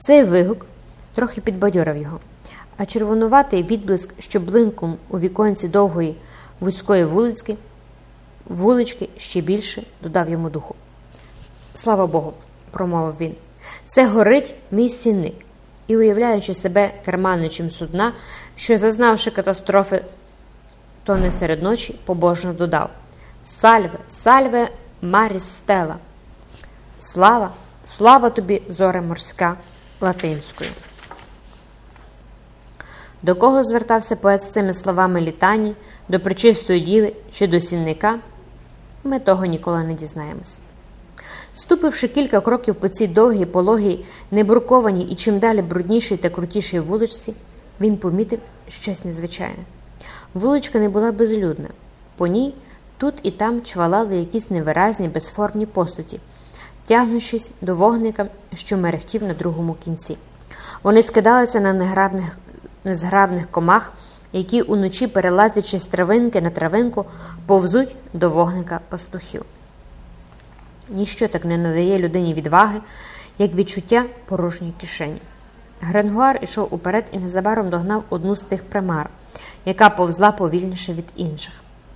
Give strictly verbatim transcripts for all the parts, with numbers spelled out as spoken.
Цей вигук трохи підбадьорив його, а червонуватий відблиск, що блинком у віконці довгої вузької вулички, вулички ще більше додав йому духу. «Слава Богу!» – промовив він. «Це горить мій сінник». І, уявляючи себе керманичем судна, що, зазнавши катастрофи, тоне серед ночі, побожно додав: «Сальве, сальве, маріс стела!» «Слава, слава тобі, зоре морська!» латинською. До кого звертався поет з цими словами літані, до Пречистої Діви чи до сінника, ми того ніколи не дізнаємось. Ступивши кілька кроків по цій довгій, пологій, небрукованій і чим далі бруднішій та крутішій вуличці, він помітив щось незвичайне. Вуличка не була безлюдна. По ній тут і там чвалали якісь невиразні, безформні постаті, тягнучись до вогника, що мерехтів на другому кінці. Вони скидалися на неграбних, незграбних комах, які уночі, перелазячи з травинки на травинку, повзуть до вогника пастухів. Ніщо так не надає людині відваги, як відчуття порожньої кишені. Гренгуар ішов уперед і незабаром догнав одну з тих примар, яка повзла повільніше від інших.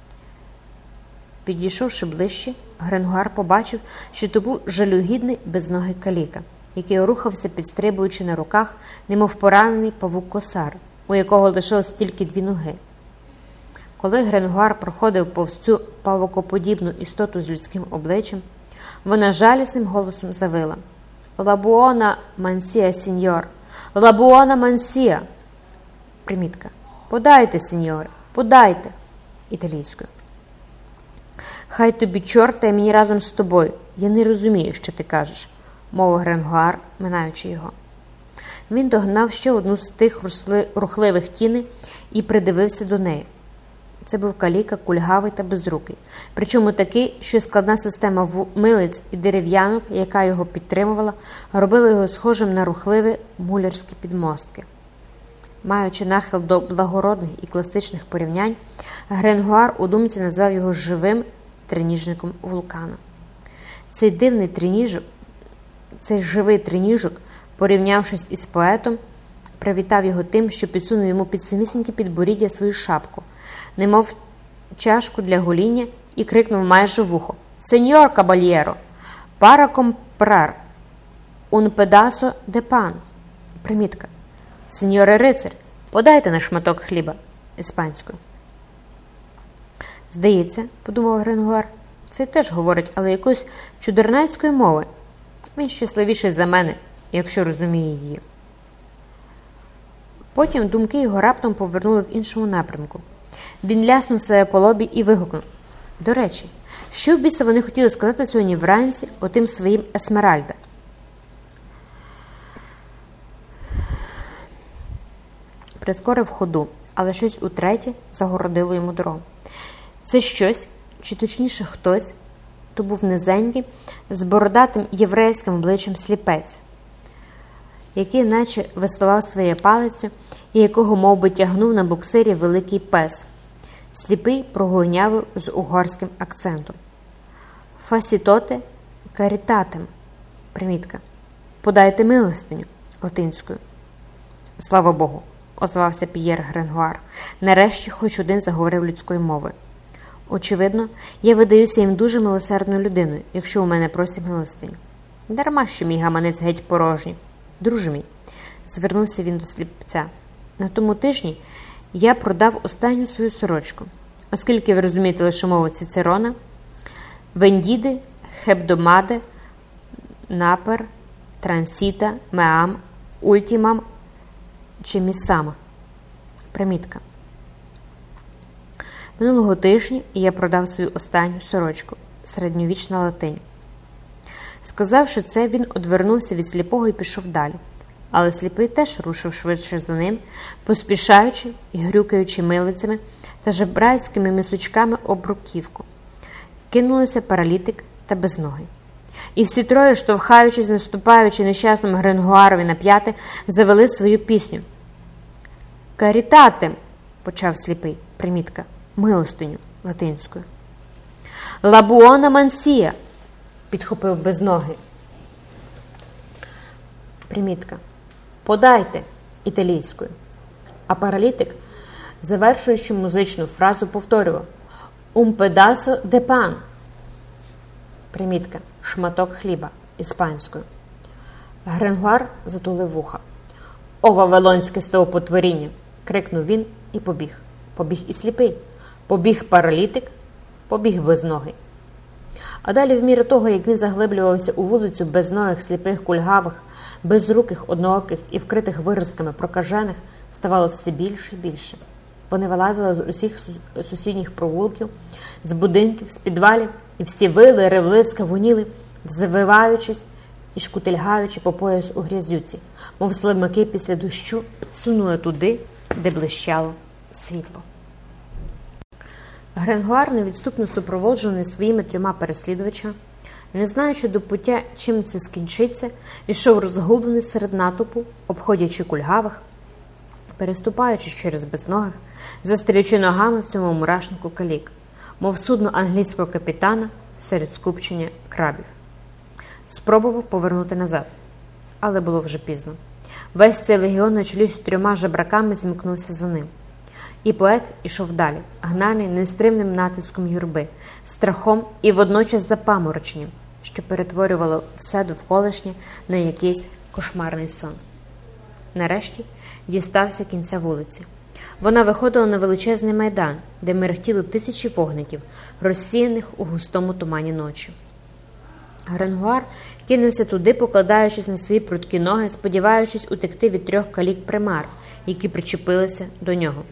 Підійшовши ближче, Гренгуар побачив, що то був жалюгідний безногий каліка, який рухався, підстрибуючи на руках, немов поранений павук-косар, у якого лишилось тільки дві ноги. Коли Гренгуар проходив повз цю павукоподібну істоту з людським обличчям, вона жалісним голосом завила: «Лабуона мансія, сіньор! Лабуона мансія!» Примітка: «Подайте, сіньоре, подайте!» італійською. «Хай тобі чорта і мені разом з тобою! Я не розумію, що ти кажеш», – мовив Гренгуар, минаючи його. Він догнав ще одну з тих рухливих тіней і придивився до неї. Це був каліка, кульгавий та безрукий, причому такий, що складна система милиць і дерев'янок, яка його підтримувала, робила його схожим на рухливі мулярські підмостки. Маючи нахил до благородних і класичних порівнянь, Гренгуар у думці назвав його живим триніжником вулкана. Цей дивний триніжок, цей живий триніжок, порівнявшись із поетом, привітав його тим, що підсунув йому під самісіньке підборіддя свою шапку, немов чашку для гоління, і крикнув майже в ухо: «Сеньор кабальєро, пара компрар, un pedazo de pan». Примітка: «Сеньоре рицар, подайте на шматок хліба» іспанською. «Здається, – подумав Гренгуар, – цей теж говорить, але якоюсь чудернацькою мовою. Він щасливіший за мене, якщо розуміє її». Потім думки його раптом повернули в іншому напрямку. Він ляснув себе по лобі і вигукнув: «До речі, що в біса вони хотіли сказати сьогодні вранці отим своїм Есмеральда?» Прискорив ходу, але щось утретє загородило йому дорогу. Це щось, чи точніше хтось, то був низенький, з бородатим єврейським обличчям сліпець, який наче веслував своєю палицю і якого мов би тягнув на буксирі великий пес. Сліпий прогойнявив з угорським акцентом. «Фасітоте карітатем». Примітка: «Подайте милостиню» латинською. «Слава Богу», – озвався П'єр Гренгуар. «Нарешті хоч один заговорив людською мовою. Очевидно, я видаюся їм дуже милосердною людиною, якщо у мене просять милостиню. Дарма, що мій гаманець геть порожній. Друже мій», – звернувся він до сліпця, – «на тому тижні я продав останню свою сорочку, оскільки ви розумієте лише мову Цицерона: «Вендіде, хебдомаде, напер, трансіта, меам, ультімам чи місама». Примітка: «Минулого тижня я продав свою останню сорочку» – середньовічна латинь. Сказавши це, він одвернувся від сліпого і пішов далі. Але сліпий теж рушив швидше за ним, поспішаючи і грюкаючи милицями та жебрайськими мисочками об руківку. Кинулися паралітик та безногий. І всі троє, штовхаючись, наступаючи нещасному Гренгуарові на п'яти, завели свою пісню. «Карітатем», – почав сліпий. Примітка: «Милостиню» латинською. «Лабуона мансія», – підхопив безногий. Примітка: «Подайте» італійською. А паралітик, завершуючи музичну фразу, повторював «Un pedazo de pan». Примітка – шматок хліба іспанською. Гренгуар затулив вуха. «О, вавилонське стовпотворіння!» – крикнув він і побіг. Побіг і сліпий. Побіг паралітик, побіг безногий. А далі, в міру того, як він заглиблювався у вулицю безногих, сліпих, кульгавих, безруких, однооких і вкритих виразками прокажених, ставало все більше і більше. Вони вилазили з усіх сусідніх провулків, з будинків, з підвалів, і всі вили, ревли, скавоніли, завиваючись і шкутильгаючи по пояс у грязюці, мов слимаки після дощу, сунули туди, де блищало світло. Гренгуар, невідступно супроводжений своїми трьома переслідувачами, не знаючи до пуття, чим це скінчиться, йшов розгублений серед натовпу, обходячи кульгавих, переступаючи через безногих, застрілючи ногами в цьому мурашнику калік, мов судно англійського капітана серед скупчення крабів. Спробував повернути назад, але було вже пізно. Весь цей легіон на чолі з трьома жебраками зімкнувся за ним. І поет ішов далі, гнаний нестримним натиском юрби, страхом і водночас запамороченням, що перетворювало все довколишнє на якийсь кошмарний сон. Нарешті дістався кінця вулиці. Вона виходила на величезний майдан, де мерехтіли тисячі вогників, розсіяних у густому тумані ночі. Гренгуар кинувся туди, покладаючись на свої прудкі ноги, сподіваючись утекти від трьох калік-примар, які причепилися до нього.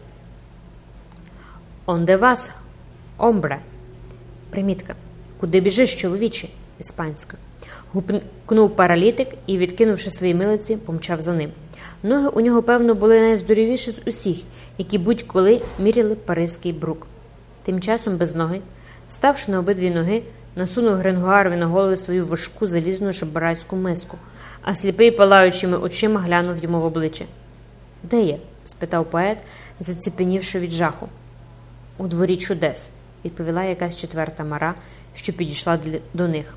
«Он де вас, омбре?» Примітка. «Куди біжиш, чоловіче?» іспанською. Гукнув паралітик і, відкинувши свої милиці, помчав за ним. Ноги у нього, певно, були найздоровіші з усіх, які будь-коли міряли паризький брук. Тим часом безногий, ставши на обидві ноги, насунув Гренгуарові на голову свою важку залізну шабарайську миску, а сліпий палаючими очима глянув йому в обличчя. «Де є?» – спитав поет, заціпенівши від жаху. «У дворі чудес», – відповіла якась четверта мара, що підійшла до них.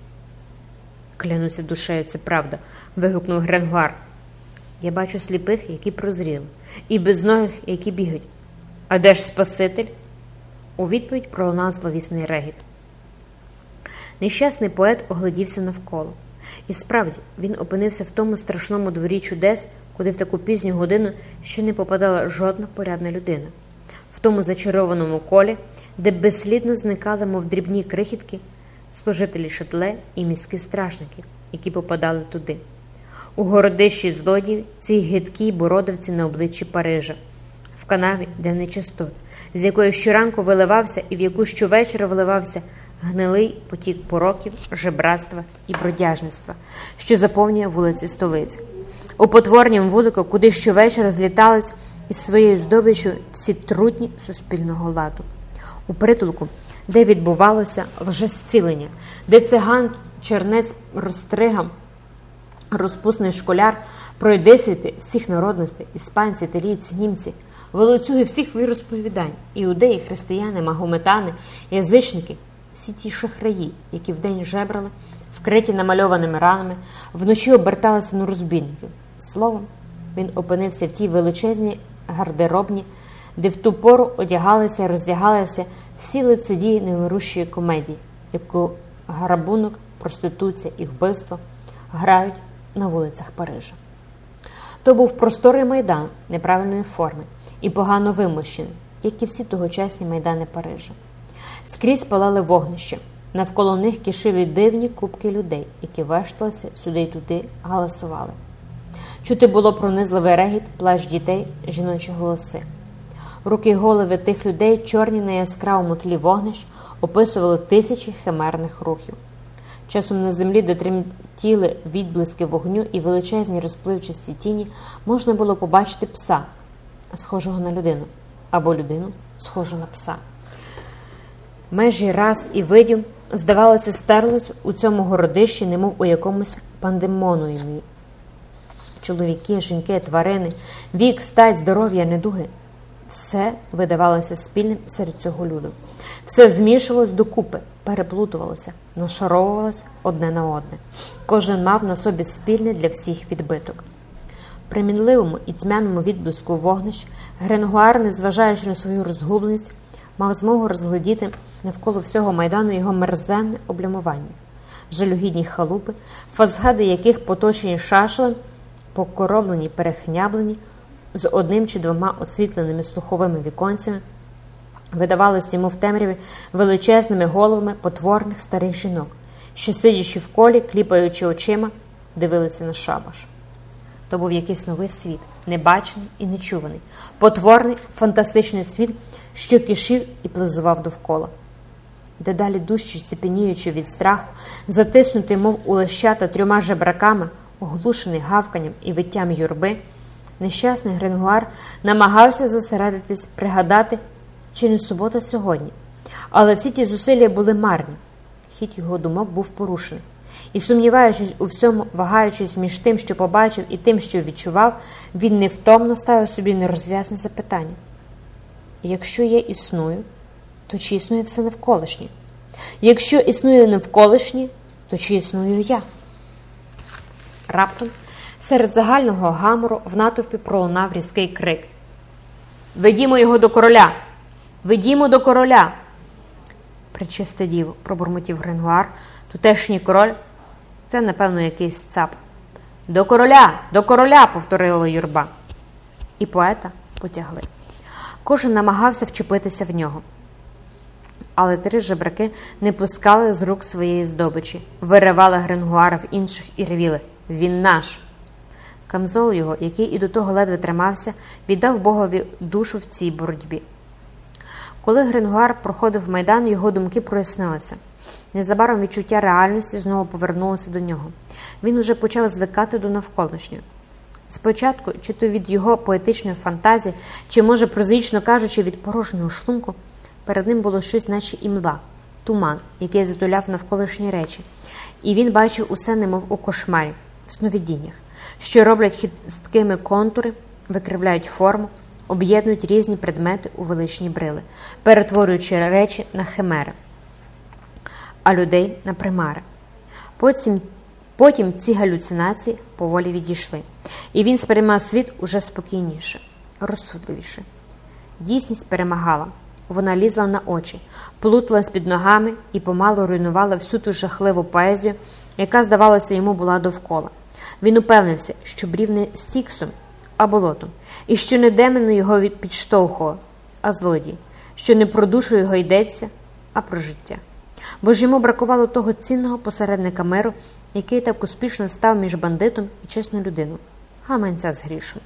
«Клянуся душею, це правда», – вигукнув Гренгуар. «Я бачу сліпих, які прозріли, і безногих, які бігають. А де ж Спаситель?» У відповідь пролунав зловісний регіт. Нещасний поет оглядівся навколо. І справді, він опинився в тому страшному дворі чудес, куди в таку пізню годину ще не попадала жодна порядна людина. В тому зачарованому колі, де безслідно зникали, мов дрібні крихітки, служителі шатле і міські стражники, які попадали туди. У городищі злодіїв цій гидкій бородавці на обличчі Парижа, в канаві для нечистот, з якої щоранку виливався і в яку щовечора виливався гнилий потік пороків, жебратства і бродяжництва, що заповнює вулиці столиці. У потворнім вулику, куди щовечора злітались із своєю здобиччю всі трутні суспільного ладу. У притулку, де відбувалося вже зцілення, де циган, чернець, розстригам, розпусний школяр, пройдисвіти всіх народностей, іспанці, італійці, німці, волоцюги всіх віросповідань, іудеї, християни, магометани, язичники, всі ті шахраї, які вдень жебрали, вкриті намальованими ранами, вночі оберталися на розбійників. Словом, він опинився в тій величезній гардеробні, де в ту пору одягалися і роздягалися всі лицедії невмирущої комедії, яку грабунок, проституція і вбивство грають на вулицях Парижа. То був просторий майдан неправильної форми і погано вимощений, як і всі тогочасні майдани Парижа. Скрізь палали вогнища, навколо них кишили дивні купки людей, які вешталися сюди й туди, галасували. Чути було пронизливий регіт, плач дітей, жіночі голоси. Руки й голови тих людей, чорні на яскравому тлі вогнищ, описували тисячі химерних рухів. Часом на землі, де тремтіли відблиски вогню і величезні розпливчасті тіні, можна було побачити пса, схожого на людину, або людину, схожу на пса. Межі рас і видів, здавалося, стерлись у цьому городищі, немов у якомусь пандемоніумі. Чоловіки, жінки, тварини, вік, стать, здоров'я, недуги – все видавалося спільним серед цього люду. Все змішувалось докупи, переплутувалося, нашаровувалося одне на одне. Кожен мав на собі спільний для всіх відбиток. При мінливому і тьмяному відблиску вогнищ Гренгуар, незважаючи на свою розгубленість, мав змогу розглядіти навколо всього майдану його мерзенне облямування. Жалюгідні халупи, фасади яких поточені шашелем, покороблені, перехняблені, з одним чи двома освітленими слуховими віконцями, видавалися йому в темряві величезними головами потворних старих жінок, що, сидячи в колі, кліпаючи очима, дивилися на шабаш. То був якийсь новий світ, небачений і нечуваний, потворний, фантастичний світ, що кишів і плизував довкола. Дедалі дужче ціпеніючи від страху, затиснутий, мов у лещата, трьома жебраками, оглушений гавканням і виттям юрби, нещасний Гренгуар намагався зосередитись, пригадати, чи не субота сьогодні. Але всі ті зусилля були марні. Хід його думок був порушений. І, сумніваючись у всьому, вагаючись між тим, що побачив, і тим, що відчував, він невтомно ставив собі нерозв'язне запитання. Якщо я існую, то чи існує все навколишнє? Якщо існує навколишнє, то чи існую я? Раптом серед загального гамору в натовпі пролунав різкий крик. «Ведімо його до короля! Ведімо до короля!» «Пречисте діво», – пробурмотів Гренгуар, – «тутешній король – це, напевно, якийсь цап». «До короля! До короля!» – повторила юрба. І поета потягли. Кожен намагався вчепитися в нього. Але три жебраки не пускали з рук своєї здобичі, виривали Гренгуара в інших і ревіли: «Він наш!» Камзол його, який і до того ледве тримався, віддав Богові душу в цій боротьбі. Коли Гренгуар проходив майдан, його думки прояснилися. Незабаром відчуття реальності знову повернулося до нього. Він уже почав звикати до навколишнього. Спочатку, чи то від його поетичної фантазії, чи, може, прозаїчно кажучи, від порожнього шлунку, перед ним було щось, наче імла, туман, який затуляв навколишні речі. І він бачив усе немов у кошмарі, сновидіннях, що роблять хиткими контури, викривляють форму, об'єднують різні предмети у величні брили, перетворюючи речі на химери, а людей на примари. Потім, потім ці галюцинації поволі відійшли, і він сприймав світ уже спокійніше, розсудливіше. Дійсність перемагала. Вона лізла на очі, плуталась під ногами і помалу руйнувала всю ту жахливу поезію, яка, здавалося, йому була довкола. Він упевнився, що брів не стіксом, а болотом, і що не демону його підштовхував, а злодій, що не про душу його йдеться, а про життя. Бо ж йому бракувало того цінного посередника миру, який так успішно став між бандитом і чесною людиною, гаманця з грішми.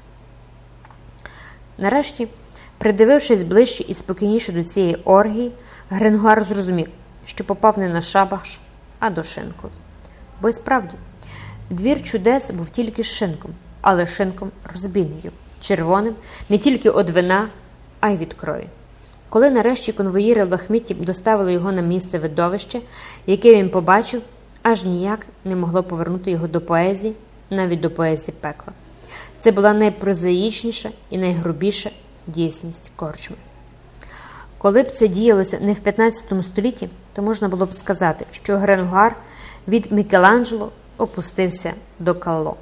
Нарешті, придивившись ближче і спокійніше до цієї оргії, Гренгуар зрозумів, що попав не на шабаш, а до шинку. Бо й справді, двір чудес був тільки з шинком, але шинком розбійників, червоним не тільки від вина, а й від крові. Коли нарешті конвоїри в лахмітті доставили його на місце видовища, яке він побачив, аж ніяк не могло повернути його до поезії, навіть до поезії пекла. Це була найпрозаїчніша і найгрубіша дійсність корчми. Коли б це діялося не в п'ятнадцятому столітті, то можна було б сказати, що Гренгуар від Мікеланджело опустився до Калло.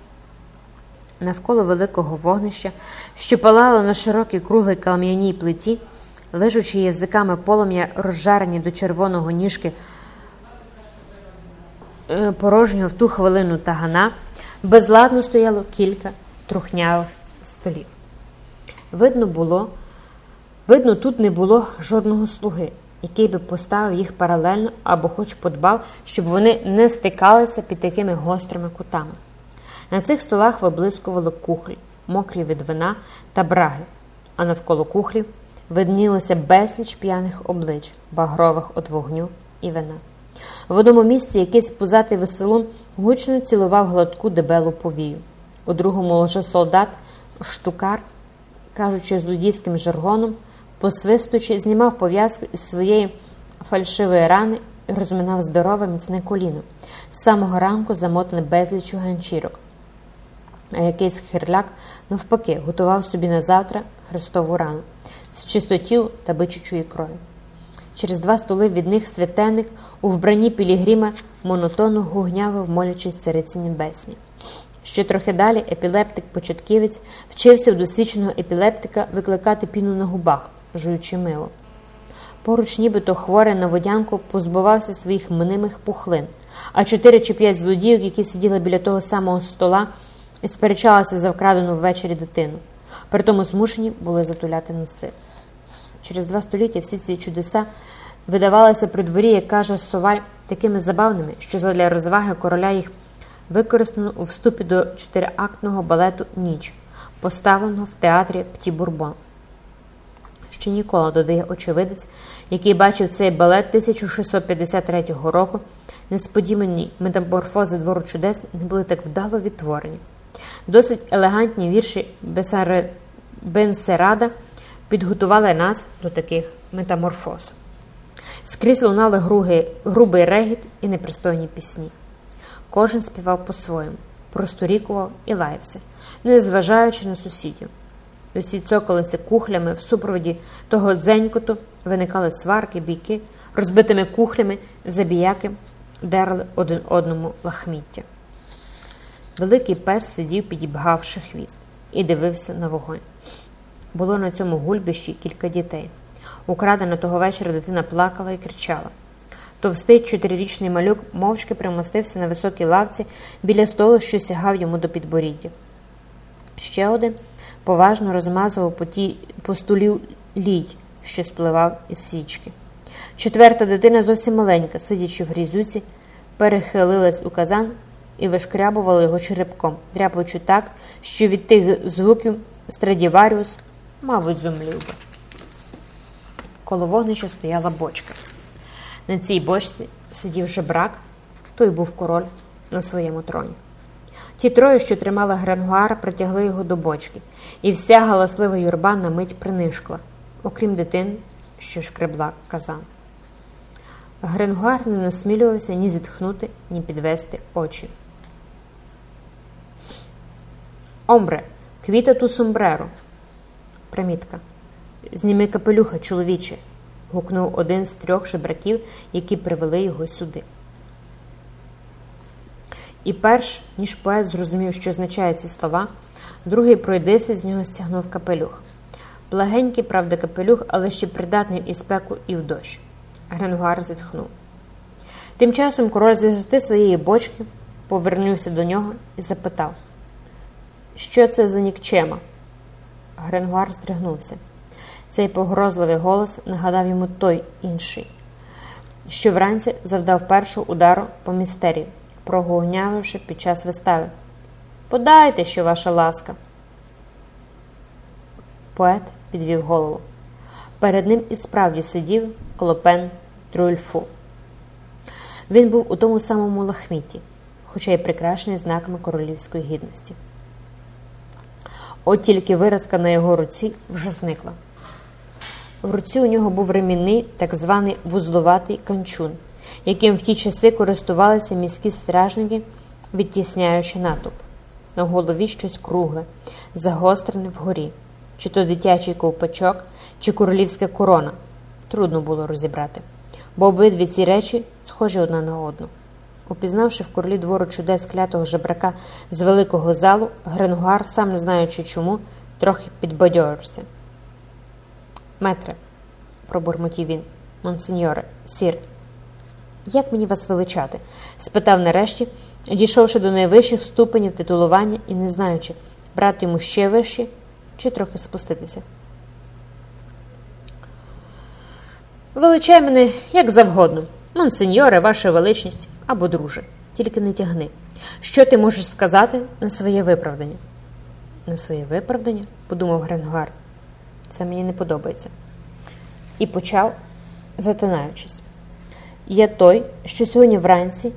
Навколо великого вогнища, що палало на широкій круглій кам'яній плиті, лежучи язиками полум'я розжарені до червоного ніжки порожнього в ту хвилину тагана, безладно стояло кілька трухнявих столів. Видно було, видно, тут не було жодного слуги, який би поставив їх паралельно або хоч подбав, щоб вони не стикалися під такими гострими кутами. На цих столах виблискували кухлі, мокрі від вина та браги, а навколо кухлів виднілося безліч п'яних облич, багрових від вогню і вина. В одному місці якийсь пузатий веселун гучно цілував гладку дебелу повію. У другому лжесолдат, штукар, кажучи злодійським жаргоном, посвистуючи, знімав пов'язку із своєї фальшивої рани і розминав здорове міцне коліно, з самого ранку замотане безліччю ганчірок. А якийсь хирляк, навпаки, готував собі на завтра хрестову рану з чистотів та бичачої крові. Через два столи від них святенник у вбранні пілігрима монотонно гугнявив, молячись Цариці Небесній, Ще трохи далі епілептик-початківець вчився у досвідченого епілептика викликати піну на губах, жуючи мило. Поруч нібито хворий на водянку позбувався своїх мнимих пухлин, а чотири чи п'ять злодіїв, які сиділи біля того самого стола і сперечалися за вкрадену ввечері дитину. Притому змушені були затуляти носи. Через два століття всі ці чудеса видавалися при дворі, як каже Соваль, такими забавними, що задля розваги короля їх використано у вступі до чотириактного балету «Ніч», поставленого в театрі Пті-Бурбон. Ще ніколи, додає очевидець, який бачив цей балет тисяча шістсот п'ятдесят третього року, несподівані метаморфози двору чудес не були так вдало відтворені. Досить елегантні вірші Бенсерада підготували нас до таких метаморфоз. Скрізь лунали груги, грубий регіт і непристойні пісні. Кожен співав по-своєму, просторікував і лаявся, не зважаючи на сусідів. І усі цокалися кухлями в супроводі того дзенькоту, виникали сварки, бійки, розбитими кухлями забіяки дерли один одному лахміття. Великий пес сидів, підібгавши хвіст, і дивився на вогонь. Було на цьому гульбищі кілька дітей. Украдена того вечора дитина плакала і кричала. Товстий чотирирічний малюк мовчки примостився на високій лавці біля столу, що сягав йому до підборіддя. Ще один поважно розмазував по, ті, по столі лідь, що спливав із свічки. Четверта дитина, зовсім маленька, сидячи в грізюці, перехилилась у казан і вишкрябувала його черепком, дряпаючи так, що від тих звуків Страдіваріус, мабуть, зумлів би. Коло вогнища стояла бочка. На цій бочці сидів жебрак, той був король на своєму троні. Ті троє, що тримали Гренгуара, притягли його до бочки, і вся галаслива юрба на мить принишкла, окрім дитин, що шкребла казан. Гренгуар не насмілювався ні зітхнути, ні підвести очі. «Омбре, квіта ту сомбреро!» Примітка. «Зніми капелюха, чоловіче!» – гукнув один з трьох жебраків, які привели його сюди. І перш, ніж поет зрозумів, що означають ці слова, другий пройдися з нього стягнув капелюх. Благенький, правда, капелюх, але ще придатний і спеку, і в дощ. Гренгуар зітхнув. Тим часом король з висоти своєї бочки повернувся до нього і запитав: «Що це за нікчема?» Гренгуар здригнувся. Цей погрозливий голос нагадав йому той інший, що вранці завдав першого удару по містерії, прогугнявивши під час вистави. «Подайте, що ваша ласка!» Поет підвів голову. Перед ним і справді сидів Клопен Трюльфу. Він був у тому самому лахміті, хоча й прикрашений знаками королівської гідності. От тільки виразка на його руці вже зникла. В руці у нього був ремінний, так званий вузловатий канчун, яким в ті часи користувалися міські стражники, відтісняючи натовп. На голові щось кругле, загострене вгорі. Чи то дитячий ковпачок, чи королівська корона. Трудно було розібрати, бо обидві ці речі схожі одна на одну. Упізнавши в королі двору чудес клятого жебрака з великого залу, Гренгуар, сам не знаючи чому, трохи підбадьорився. «Метре», – пробурмотів він, – «монсеньоре, сір, як мені вас величати?» – спитав нарешті, дійшовши до найвищих ступенів титулування і не знаючи, брати йому ще вищі чи трохи спуститися. «Величай мене як завгодно, монсеньоре, ваша величність або друже, тільки не тягни. Що ти можеш сказати на своє виправдання?» «На своє виправдання?» – подумав Гренгуар. «Це мені не подобається». І почав, затинаючись. «Я той, що сьогодні вранці...»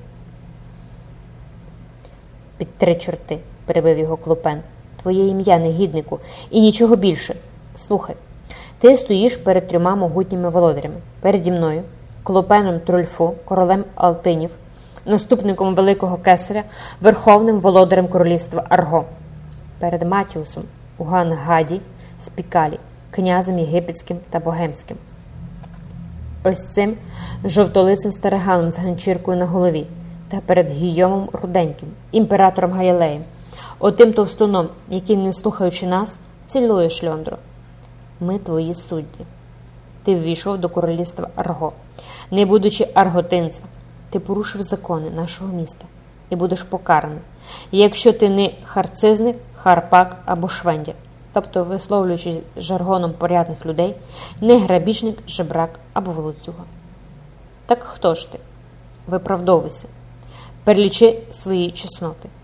«Під три чорти», – перебив його Клопен. «Твоє ім'я, негіднику, і нічого більше. Слухай, ти стоїш перед трьома могутніми володарями. Переді мною, Клопеном Трюльфу, королем Алтинів, наступником великого кесаря, верховним володарем королівства Арго. Перед Матіусом, Уган-Гаді, Спікалі, князем єгипетським та богемським. Ось цим жовтолицим стариганом з ганчіркою на голові та перед Гійомом Руденьким, імператором Галілеєм, отим товстуном, який, не слухаючи нас, цілує шльондру. Ми твої судді. Ти ввійшов до королівства Арго. Не будучи арготинцем, ти порушив закони нашого міста і будеш покараний, якщо ти не харцизник, харпак або швендя, тобто, висловлюючи жаргоном порядних людей, не грабіжник, жебрак або волоцюга. Так хто ж ти? Виправдовуйся. Перелічи свої чесноти.